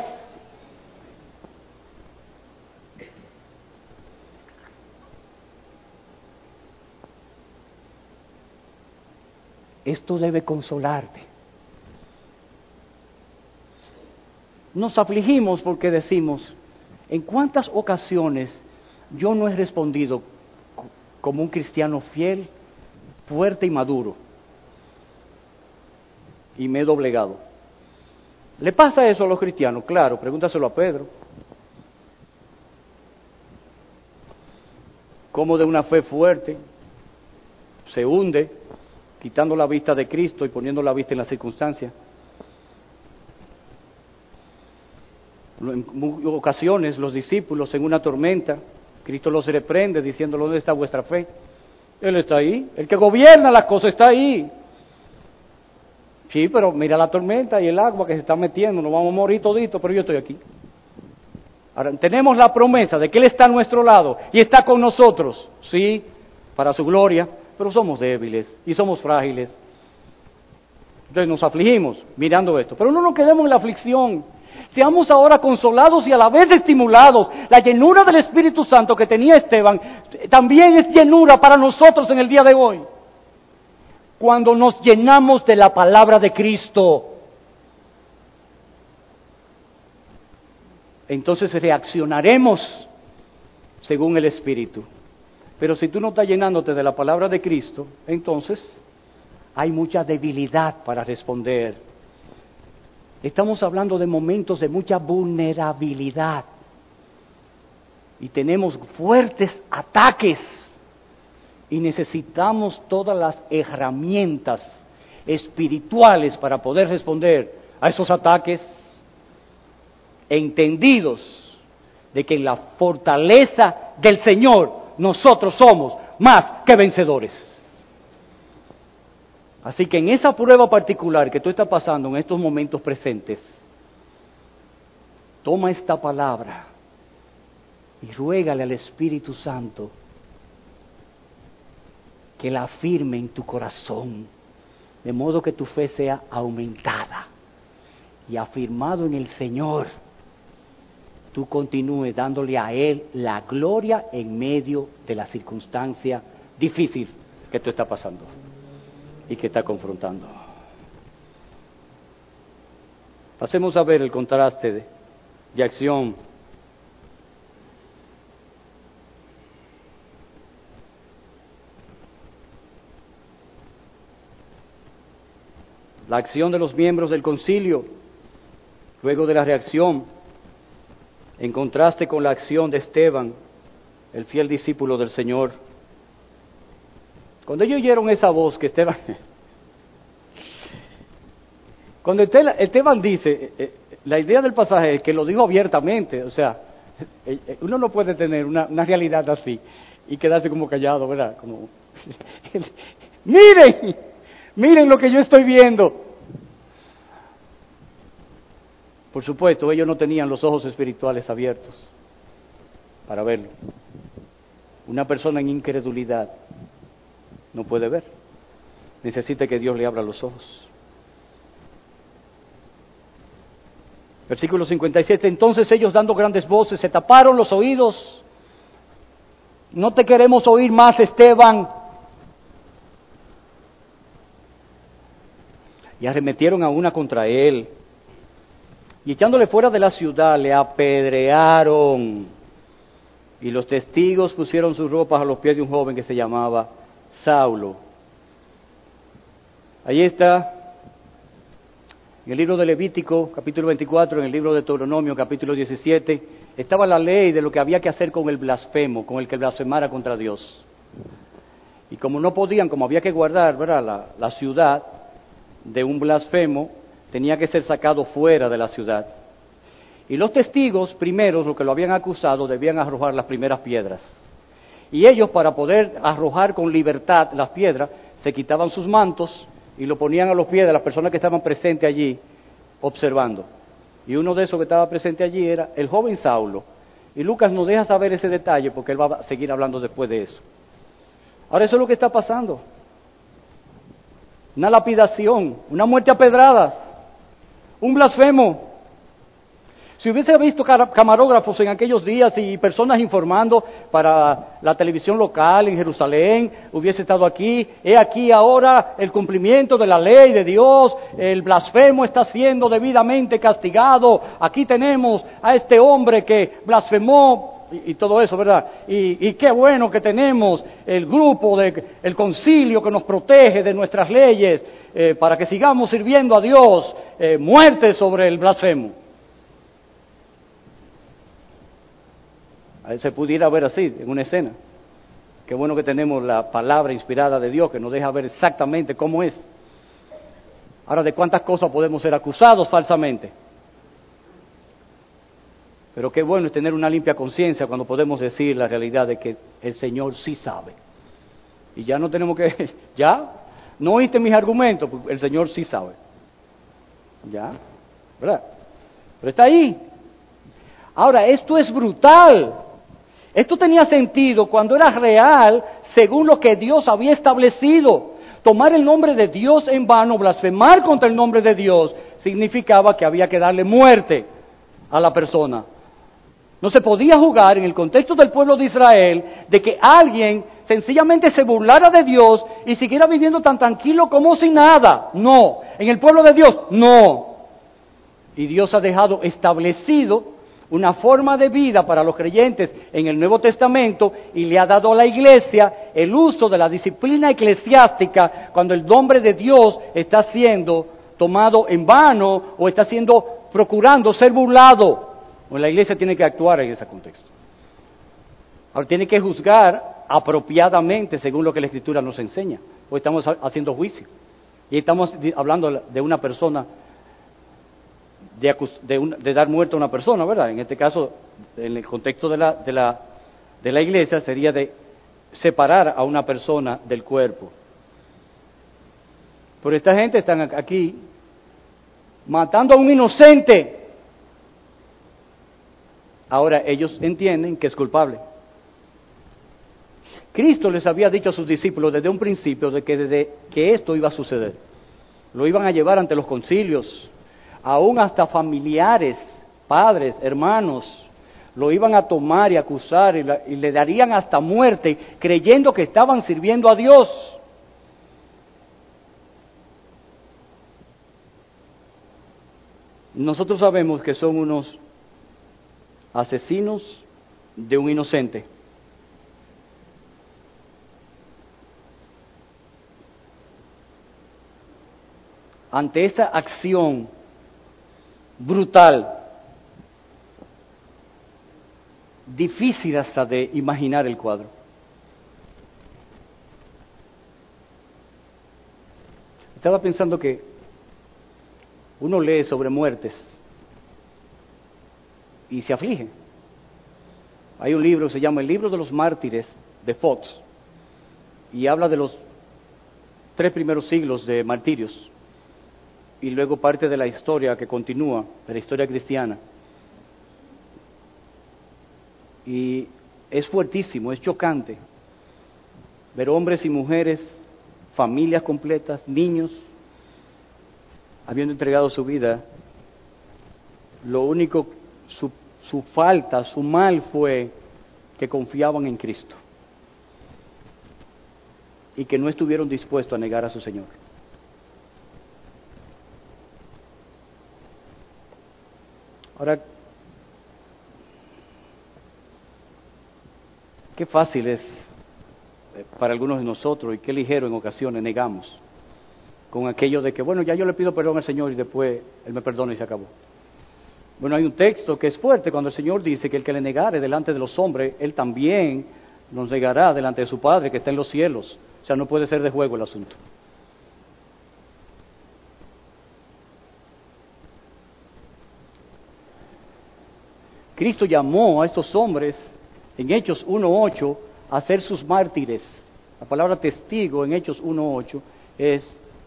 [SPEAKER 1] Esto debe consolarte. Nos afligimos porque decimos, ¿en cuántas ocasiones yo no he respondido como un cristiano fiel, fuerte y maduro? Y me he doblegado. ¿Le pasa eso a los cristianos? Claro, pregúntaselo a Pedro. Cómo de una fe fuerte se hunde, quitando la vista de Cristo y poniendo la vista en las circunstancias. En ocasiones los discípulos en una tormenta, Cristo los reprende diciendo, ¿dónde está vuestra fe? Él está ahí, el que gobierna las cosas está ahí. Sí, pero mira la tormenta y el agua que se está metiendo, nos vamos a morir toditos, pero yo estoy aquí. Ahora, tenemos la promesa de que Él está a nuestro lado y está con nosotros, sí, para su gloria, pero somos débiles y somos frágiles. Entonces nos afligimos mirando esto, pero no nos quedemos en la aflicción. Seamos ahora consolados y a la vez estimulados. La llenura del Espíritu Santo que tenía Esteban también es llenura para nosotros en el día de hoy. Cuando nos llenamos de la palabra de Cristo, entonces reaccionaremos según el Espíritu. Pero si tú no estás llenándote de la palabra de Cristo, entonces hay mucha debilidad para responder. Estamos hablando de momentos de mucha vulnerabilidad y tenemos fuertes ataques y necesitamos todas las herramientas espirituales para poder responder a esos ataques, entendidos de que en la fortaleza del Señor nosotros somos más que vencedores. Así que en esa prueba particular que tú estás pasando en estos momentos presentes, toma esta palabra y ruégale al Espíritu Santo que la afirme en tu corazón, de modo que tu fe sea aumentada y afirmado en el Señor, tú continúes dándole a Él la gloria en medio de la circunstancia difícil que tú estás pasando y que está confrontando. Pasemos a ver el contraste de, de acción. La acción de los miembros del concilio, luego de la reacción, en contraste con la acción de Esteban, el fiel discípulo del Señor. Cuando ellos oyeron esa voz que Esteban, cuando Esteban dice, la idea del pasaje es que lo dijo abiertamente, o sea, uno no puede tener una, una realidad así y quedarse como callado, ¿verdad? Como, miren, miren lo que yo estoy viendo. Por supuesto, ellos no tenían los ojos espirituales abiertos para verlo. Una persona en incredulidad no puede ver. Necesita que Dios le abra los ojos. Versículo cincuenta y siete. Entonces ellos, dando grandes voces, se taparon los oídos no te queremos oír más, Esteban. Y arremetieron a una contra él. Y echándole fuera de la ciudad, le apedrearon. Y los testigos pusieron sus ropas a los pies de un joven que se llamaba Saulo. Ahí está, en el libro de Levítico, capítulo veinticuatro, en el libro de Deuteronomio, capítulo diecisiete, estaba la ley de lo que había que hacer con el blasfemo, con el que blasfemara contra Dios. Y como no podían, como había que guardar, ¿verdad?, la, la ciudad de un blasfemo, tenía que ser sacado fuera de la ciudad. Y los testigos primeros, los que lo habían acusado, debían arrojar las primeras piedras. Y ellos, para poder arrojar con libertad las piedras, se quitaban sus mantos y lo ponían a los pies de las personas que estaban presentes allí, observando. Y uno de esos que estaba presente allí era el joven Saulo. Y Lucas nos deja saber ese detalle porque él va a seguir hablando después de eso. Ahora, eso es lo que está pasando. Una lapidación, una muerte a pedradas, un blasfemo. Si hubiese visto camarógrafos en aquellos días y personas informando para la televisión local en Jerusalén, hubiese estado aquí, he aquí ahora el cumplimiento de la ley de Dios, el blasfemo está siendo debidamente castigado, aquí tenemos a este hombre que blasfemó y, y todo eso, ¿verdad? Y, y qué bueno que tenemos el grupo, de, el concilio que nos protege de nuestras leyes eh, para que sigamos sirviendo a Dios, eh, muerte sobre el blasfemo. A él se pudiera ver así, en una escena. Qué bueno que tenemos la palabra inspirada de Dios, que nos deja ver exactamente cómo es. Ahora, ¿de cuántas cosas podemos ser acusados falsamente? Pero qué bueno es tener una limpia conciencia cuando podemos decir la realidad de que el Señor sí sabe. Y ya no tenemos que... ¿Ya? ¿No oíste mis argumentos? Pues el Señor sí sabe. ¿Ya? ¿Verdad? Pero está ahí. Ahora, esto es brutal. Esto tenía sentido cuando era real, según lo que Dios había establecido. Tomar el nombre de Dios en vano, blasfemar contra el nombre de Dios, significaba que había que darle muerte a la persona. No se podía jugar en el contexto del pueblo de Israel de que alguien sencillamente se burlara de Dios y siguiera viviendo tan tranquilo como si nada. No, en el pueblo de Dios, no. Y Dios ha dejado establecido una forma de vida para los creyentes en el Nuevo Testamento y le ha dado a la Iglesia el uso de la disciplina eclesiástica cuando el nombre de Dios está siendo tomado en vano o está siendo procurando ser burlado. O la Iglesia tiene que actuar en ese contexto. Ahora tiene que juzgar apropiadamente según lo que la Escritura nos enseña. Hoy estamos haciendo juicio y estamos hablando de una persona. De, de, un, de dar muerte a una persona, ¿verdad? En este caso, en el contexto de la, de la, de la iglesia, sería de separar a una persona del cuerpo. Pero esta gente está aquí matando a un inocente. Ahora ellos entienden que es culpable. Cristo les había dicho a sus discípulos desde un principio de que, desde que esto iba a suceder. Lo iban a llevar ante los concilios, aún hasta familiares, padres, hermanos, lo iban a tomar y acusar y, la, y le darían hasta muerte, creyendo que estaban sirviendo a Dios. Nosotros sabemos que son unos asesinos de un inocente. Ante esa acción brutal, difícil hasta de imaginar el cuadro. Estaba pensando que uno lee sobre muertes y se aflige. Hay un libro que se llama El libro de los mártires de Fox y habla de los tres primeros siglos de martirios. Y luego parte de la historia que continúa, de la historia cristiana. Y es fuertísimo, es chocante ver hombres y mujeres, familias completas, niños, habiendo entregado su vida. Lo único, su, su falta, su mal fue que confiaban en Cristo. y que no estuvieron dispuestos a negar a su Señor. Ahora, qué fácil es para algunos de nosotros y qué ligero en ocasiones negamos con aquello de que, bueno, ya yo le pido perdón al Señor y después Él me perdona y se acabó. Bueno, hay un texto que es fuerte cuando el Señor dice que el que le negare delante de los hombres, Él también nos negará delante de su Padre que está en los cielos. O sea, no puede ser de juego el asunto. Cristo llamó a estos hombres en Hechos uno ocho a ser sus mártires. La palabra testigo en Hechos uno ocho es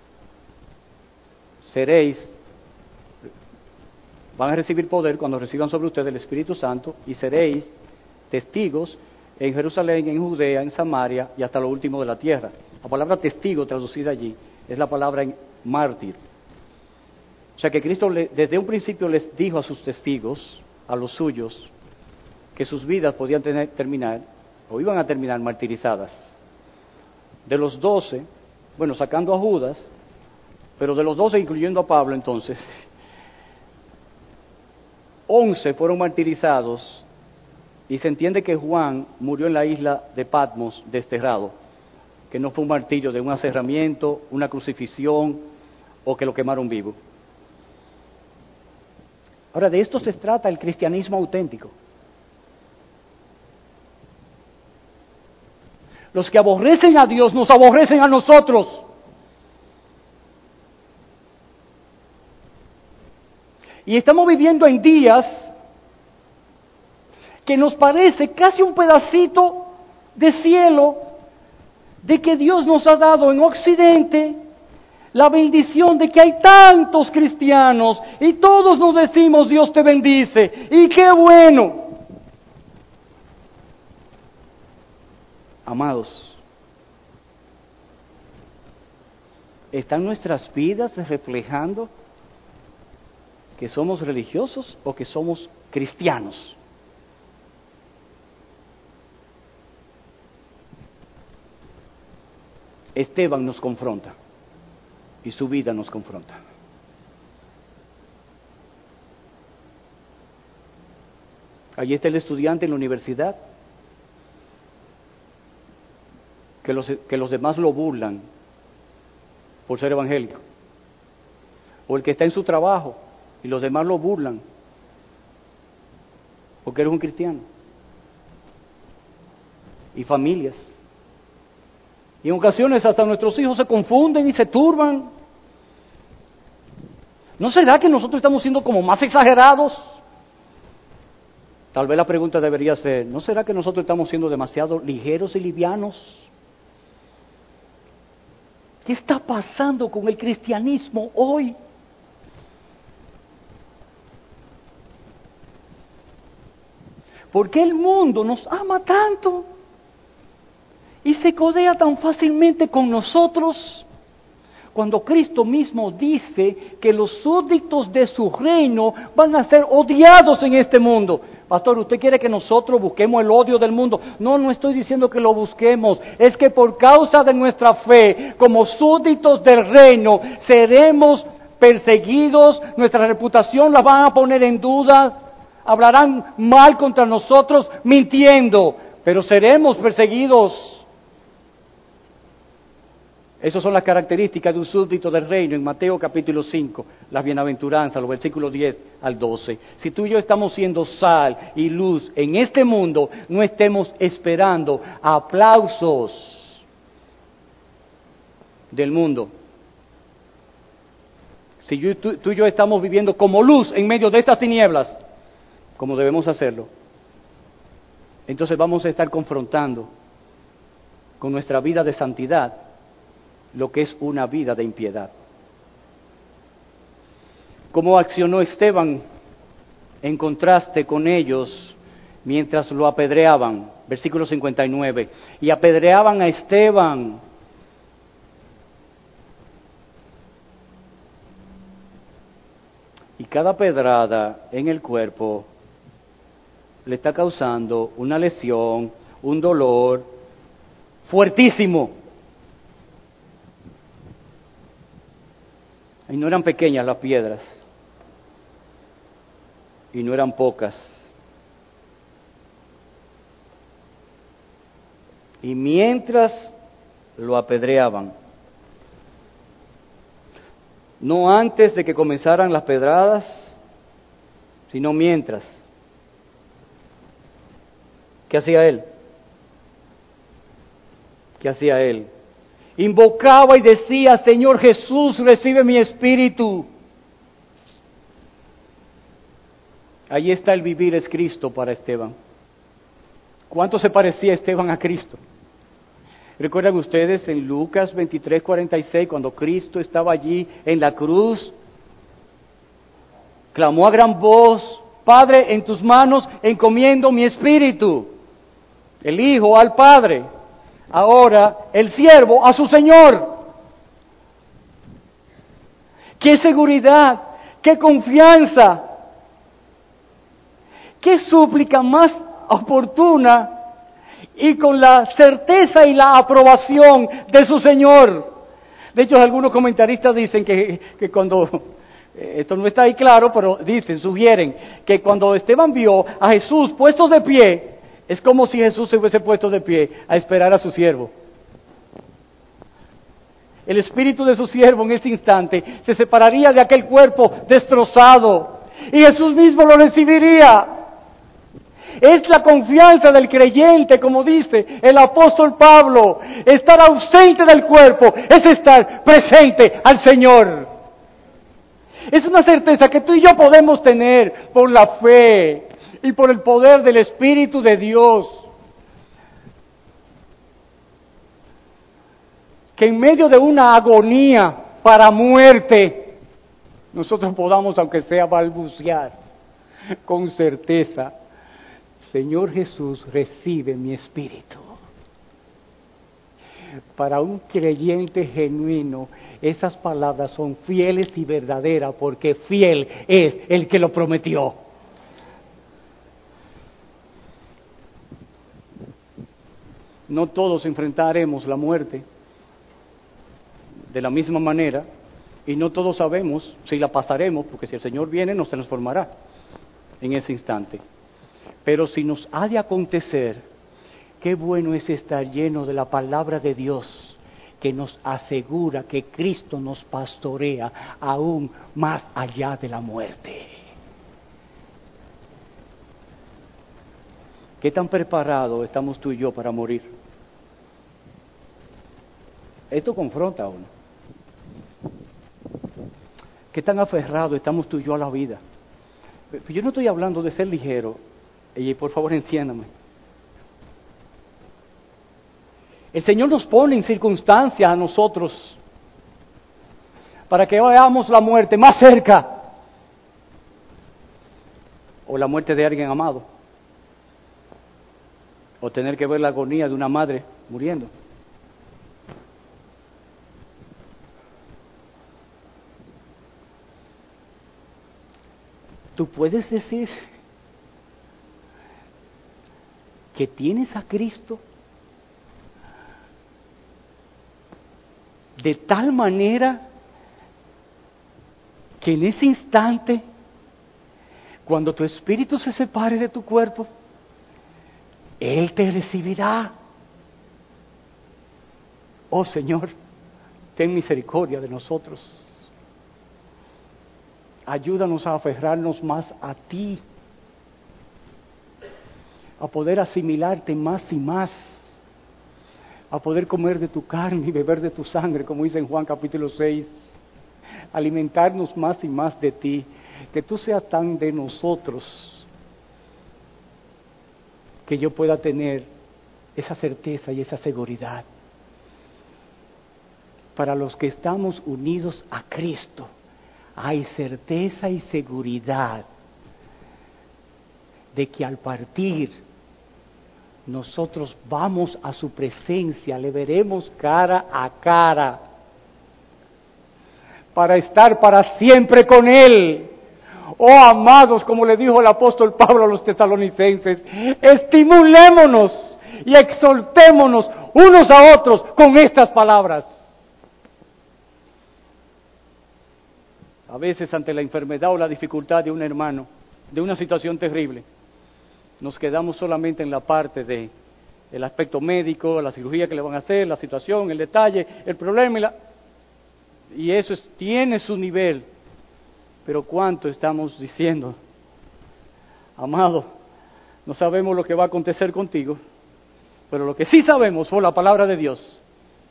[SPEAKER 1] seréis, van a recibir poder cuando reciban sobre ustedes el Espíritu Santo y seréis testigos en Jerusalén, en Judea, en Samaria y hasta lo último de la tierra. La palabra testigo traducida allí es la palabra en mártir. O sea que Cristo le, desde un principio les dijo a sus testigos, a los suyos, que sus vidas podían tener, terminar o iban a terminar martirizadas. De los doce, bueno, sacando a Judas, pero de los doce, incluyendo a Pablo entonces, once fueron martirizados y se entiende que Juan murió en la isla de Patmos desterrado, que no fue un martirio de un aserramiento, una crucifixión o que lo quemaron vivo. Ahora, de esto se trata el cristianismo auténtico. Los que aborrecen a Dios nos aborrecen a nosotros. Y estamos viviendo en días que nos parece casi un pedacito de cielo de que Dios nos ha dado en Occidente la bendición de que hay tantos cristianos y todos nos decimos Dios te bendice y qué bueno. Amados, ¿están nuestras vidas reflejando que somos religiosos o que somos cristianos? Esteban nos confronta y su vida nos confronta. Allí está el estudiante en la universidad, que los, que los demás lo burlan por ser evangélico, o el que está en su trabajo y los demás lo burlan porque eres un cristiano, y familias. Y en ocasiones hasta nuestros hijos se confunden y se turban. ¿No será que nosotros estamos siendo como más exagerados? Tal vez la pregunta debería ser, ¿no será que nosotros estamos siendo demasiado ligeros y livianos? ¿Qué está pasando con el cristianismo hoy? ¿Por qué el mundo nos ama tanto y se codea tan fácilmente con nosotros, cuando Cristo mismo dice que los súbditos de su reino van a ser odiados en este mundo? Pastor, ¿usted quiere que nosotros busquemos el odio del mundo? No, no estoy diciendo que lo busquemos. Es que por causa de nuestra fe, como súbditos del reino, seremos perseguidos, nuestra reputación la van a poner en duda, hablarán mal contra nosotros, mintiendo, pero seremos perseguidos. Esas son las características de un súbdito del reino en Mateo capítulo cinco, las bienaventuranzas, los versículos diez al doce. Si tú y yo estamos siendo sal y luz en este mundo, no estemos esperando aplausos del mundo. Si yo, tú, tú y yo estamos viviendo como luz en medio de estas tinieblas, como debemos hacerlo, entonces vamos a estar confrontando con nuestra vida de santidad lo que es una vida de impiedad. ¿Cómo accionó Esteban en contraste con ellos mientras lo apedreaban? Versículo cincuenta y nueve. Y apedreaban a Esteban. Y cada pedrada en el cuerpo le está causando una lesión, un dolor fuertísimo. Y no eran pequeñas las piedras, y no eran pocas. Y mientras lo apedreaban, no antes de que comenzaran las pedradas, sino mientras. ¿Qué hacía él? ¿Qué hacía él? Invocaba y decía: Señor Jesús, recibe mi espíritu. Allí está el vivir es Cristo para Esteban. ¿Cuánto se parecía Esteban a Cristo? ¿Recuerdan ustedes en Lucas veintitrés, cuarenta y seis, cuando Cristo estaba allí en la cruz? Clamó a gran voz: Padre, en tus manos encomiendo mi espíritu. El Hijo al Padre. Ahora el siervo a su Señor. ¡Qué seguridad! ¡Qué confianza! ¡Qué súplica más oportuna! Y con la certeza y la aprobación de su Señor. De hecho, algunos comentaristas dicen que, que cuando, esto no está ahí claro, pero dicen, sugieren, que cuando Esteban vio a Jesús puesto de pie, es como si Jesús se hubiese puesto de pie a esperar a su siervo. El espíritu de su siervo en ese instante se separaría de aquel cuerpo destrozado y Jesús mismo lo recibiría. Es la confianza del creyente, como dice el apóstol Pablo. Estar ausente del cuerpo es estar presente al Señor. Es una certeza que tú y yo podemos tener por la fe y por el poder del Espíritu de Dios. Que en medio de una agonía para muerte, nosotros podamos, aunque sea balbucear, con certeza: Señor Jesús, recibe mi espíritu. Para un creyente genuino, esas palabras son fieles y verdaderas, porque fiel es el que lo prometió. No todos enfrentaremos la muerte de la misma manera, y no todos sabemos si la pasaremos, porque si el Señor viene nos transformará en ese instante. Pero si nos ha de acontecer, qué bueno es estar lleno de la palabra de Dios, que nos asegura que Cristo nos pastorea aún más allá de la muerte. ¿Qué tan preparados estamos tú y yo para morir? Esto confronta a uno. ¿Qué tan aferrados estamos tú y yo a la vida? Yo no estoy hablando de ser ligero, y por favor entiéndame. El Señor nos pone en circunstancias a nosotros para que veamos la muerte más cerca, o la muerte de alguien amado, o tener que ver la agonía de una madre muriendo. Tú puedes decir que tienes a Cristo de tal manera que en ese instante, cuando tu espíritu se separe de tu cuerpo, Él te recibirá. Oh Señor, ten misericordia de nosotros. Ayúdanos a aferrarnos más a ti, a poder asimilarte más y más, a poder comer de tu carne y beber de tu sangre, como dice en Juan capítulo seis, alimentarnos más y más de ti, que tú seas tan de nosotros, que yo pueda tener esa certeza y esa seguridad. Para los que estamos unidos a Cristo, hay certeza y seguridad de que al partir nosotros vamos a su presencia, le veremos cara a cara, para estar para siempre con Él. Oh amados, como le dijo el apóstol Pablo a los tesalonicenses, estimulémonos y exhortémonos unos a otros con estas palabras. A veces ante la enfermedad o la dificultad de un hermano, de una situación terrible, nos quedamos solamente en la parte de el aspecto médico, la cirugía que le van a hacer, la situación, el detalle, el problema y la... Y eso es, tiene su nivel. Pero ¿cuánto estamos diciendo? Amado, no sabemos lo que va a acontecer contigo, pero lo que sí sabemos por la palabra de Dios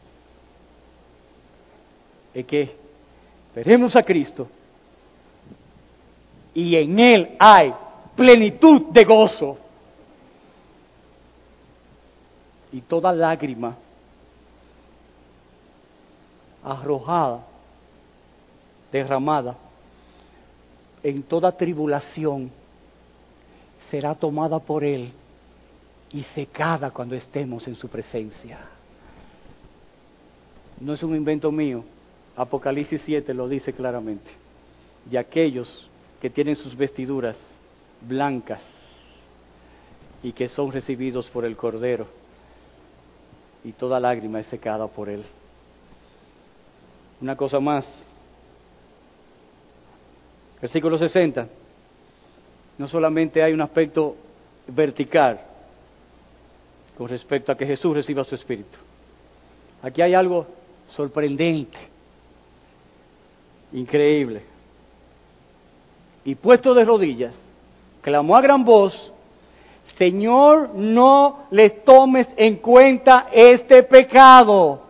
[SPEAKER 1] es que veremos a Cristo y en Él hay plenitud de gozo. Y toda lágrima arrojada, derramada, en toda tribulación, será tomada por Él y secada cuando estemos en su presencia. No es un invento mío, Apocalipsis siete lo dice claramente. Y aquellos que tienen sus vestiduras blancas y que son recibidos por el Cordero, y toda lágrima es secada por Él. Una cosa más, versículo sesenta, no solamente hay un aspecto vertical con respecto a que Jesús reciba su Espíritu. Aquí hay algo sorprendente, increíble. Y puesto de rodillas, clamó a gran voz: Señor, no les tomes en cuenta este pecado.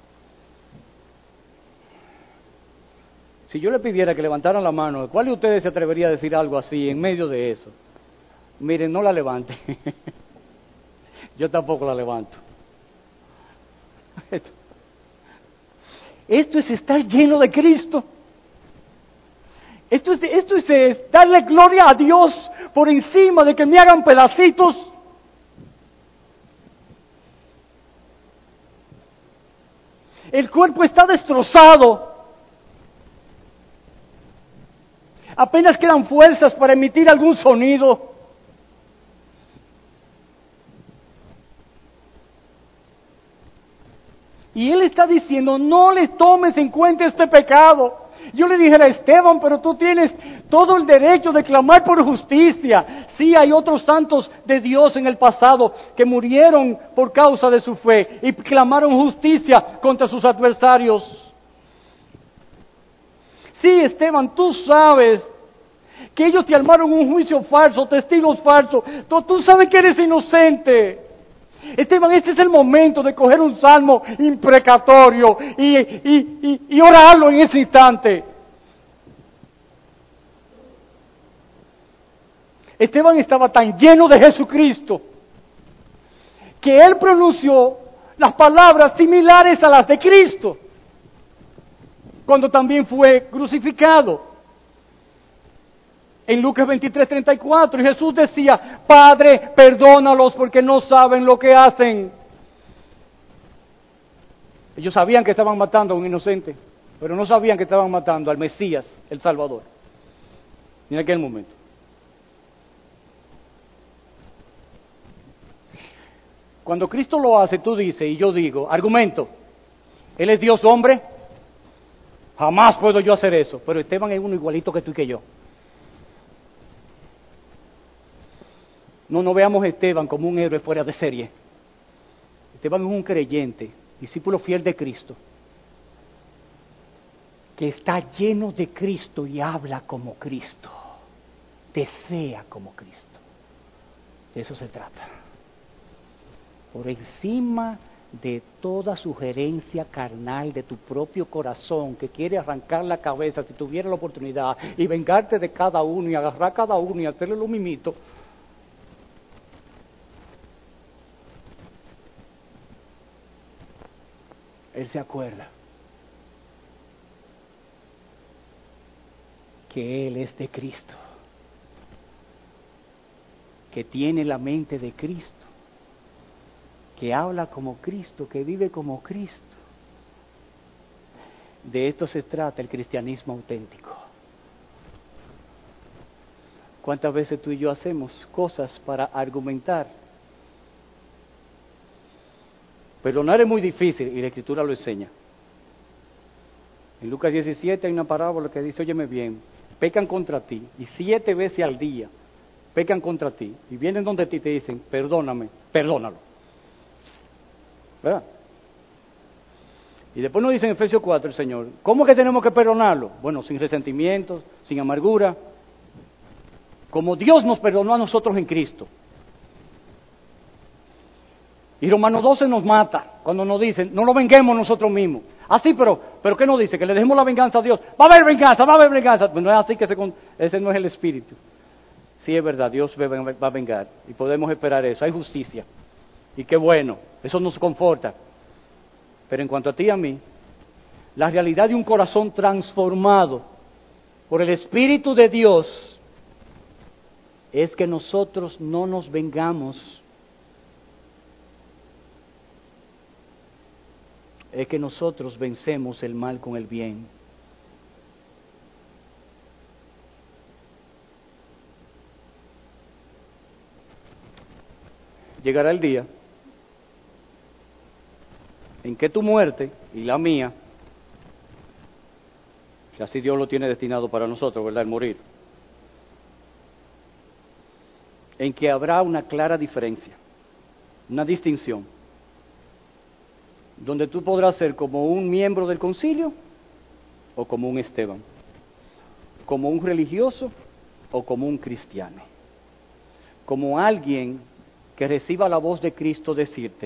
[SPEAKER 1] Si yo le pidiera que levantaran la mano, ¿cuál de ustedes se atrevería a decir algo así en medio de eso? Miren, no la levante. Yo tampoco la levanto. Esto, esto es estar lleno de Cristo. Esto es, esto es darle gloria a Dios por encima de que me hagan pedacitos. El cuerpo está destrozado. Apenas quedan fuerzas para emitir algún sonido. Y Él está diciendo, no le tomes en cuenta este pecado. Yo le dijera, Esteban, pero tú tienes todo el derecho de clamar por justicia. Sí, hay otros santos de Dios en el pasado que murieron por causa de su fe y clamaron justicia contra sus adversarios. Sí, Esteban, tú sabes que ellos te armaron un juicio falso, testigos falsos. Tú, tú sabes que eres inocente. Esteban, este es el momento de coger un salmo imprecatorio y, y, y, y orarlo en ese instante. Esteban estaba tan lleno de Jesucristo que él pronunció las palabras similares a las de Cristo cuando también fue crucificado. En Lucas veintitrés, treinta y cuatro, y Jesús decía, Padre, perdónalos porque no saben lo que hacen. Ellos sabían que estaban matando a un inocente, pero no sabían que estaban matando al Mesías, el Salvador, en aquel momento. Cuando Cristo lo hace, tú dices, y yo digo, argumento, Él es Dios hombre, jamás puedo yo hacer eso, pero Esteban es uno igualito que tú y que yo. No, no veamos a Esteban como un héroe fuera de serie. Esteban es un creyente, discípulo fiel de Cristo, que está lleno de Cristo y habla como Cristo, desea como Cristo. De eso se trata. Por encima de toda sugerencia carnal de tu propio corazón que quiere arrancar la cabeza si tuviera la oportunidad y vengarte de cada uno y agarrar a cada uno y hacerle lo mimito. Él se acuerda que Él es de Cristo, que tiene la mente de Cristo, que habla como Cristo, que vive como Cristo. De esto se trata el cristianismo auténtico. ¿Cuántas veces tú y yo hacemos cosas para argumentar? Perdonar es muy difícil y la Escritura lo enseña. En Lucas diecisiete hay una parábola que dice, óyeme bien, pecan contra ti, y siete veces al día pecan contra ti, y vienen donde ti y te dicen, perdóname, perdónalo. ¿Verdad? Y después nos dice en Efesios cuatro el Señor, ¿cómo que tenemos que perdonarlo? Bueno, sin resentimientos, sin amargura, como Dios nos perdonó a nosotros en Cristo. Y Romanos doce nos mata cuando nos dicen, no lo venguemos nosotros mismos. Así, pero, pero ¿qué nos dice? Que le dejemos la venganza a Dios. Va a haber venganza, va a haber venganza. Pues no es así, que se, ese no es el espíritu. Sí, es verdad, Dios va a vengar y podemos esperar eso. Hay justicia. Y qué bueno, eso nos conforta. Pero en cuanto a ti y a mí, la realidad de un corazón transformado por el Espíritu de Dios es que nosotros no nos vengamos, es que nosotros vencemos el mal con el bien. Llegará el día en que tu muerte y la mía, que así Dios lo tiene destinado para nosotros, ¿verdad? El morir, en que habrá una clara diferencia, una distinción, donde tú podrás ser como un miembro del concilio o como un Esteban, como un religioso o como un cristiano, como alguien que reciba la voz de Cristo decirte,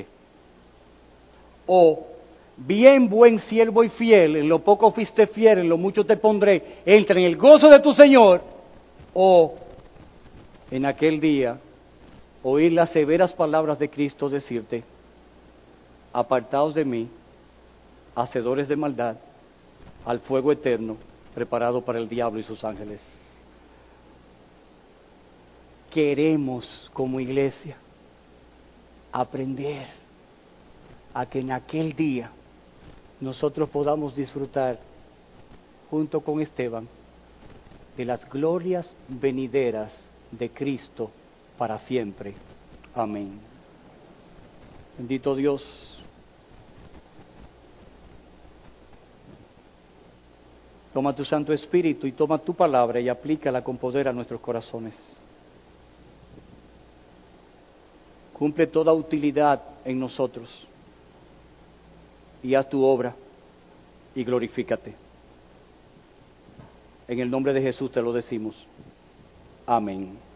[SPEAKER 1] o bien buen siervo y fiel, en lo poco fuiste fiel, en lo mucho te pondré, entra en el gozo de tu Señor, o en aquel día oír las severas palabras de Cristo decirte, apartaos de mí, hacedores de maldad, al fuego eterno preparado para el diablo y sus ángeles. Queremos como iglesia aprender a que en aquel día nosotros podamos disfrutar junto con Esteban de las glorias venideras de Cristo para siempre. Amén. Bendito Dios. Toma tu Santo Espíritu y toma tu palabra y aplícala con poder a nuestros corazones. Cumple toda utilidad en nosotros y haz tu obra y glorifícate. En el nombre de Jesús te lo decimos. Amén.